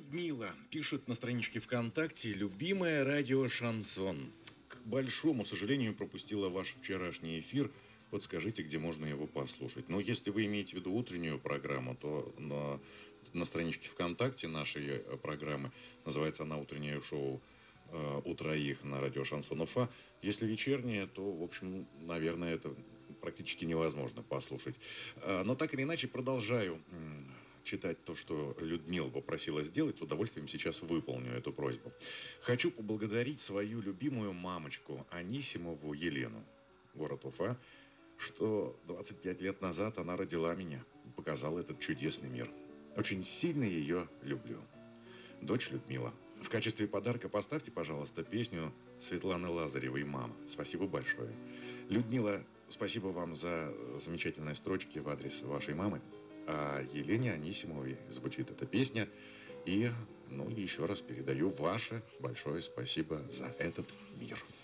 Людмила пишет на страничке ВКонтакте: «Любимое радио «Шансон». К большому сожалению, пропустила ваш вчерашний эфир. Подскажите, где можно его послушать. Но если вы имеете в виду утреннюю программу, то на страничке ВКонтакте нашей программы, называется она «Утреннее шоу у троих» на радио «Шансон Уфа». Если вечернее, то, в общем, наверное, это практически невозможно послушать. Но так или иначе, продолжаю читать то, что Людмила попросила сделать. С удовольствием сейчас выполню эту просьбу. Хочу поблагодарить свою любимую мамочку Анисимову Елену, город Уфа, что 25 лет назад она родила меня, показала этот чудесный мир. Очень сильно ее люблю. Дочь Людмила. В качестве подарка поставьте, пожалуйста, песню Светланы Лазаревой «Мама». Спасибо большое. Людмила, спасибо вам за замечательные строчки в адрес вашей мамы. А Елене Анисимовой звучит эта песня. И, еще раз передаю ваше большое спасибо за этот мир.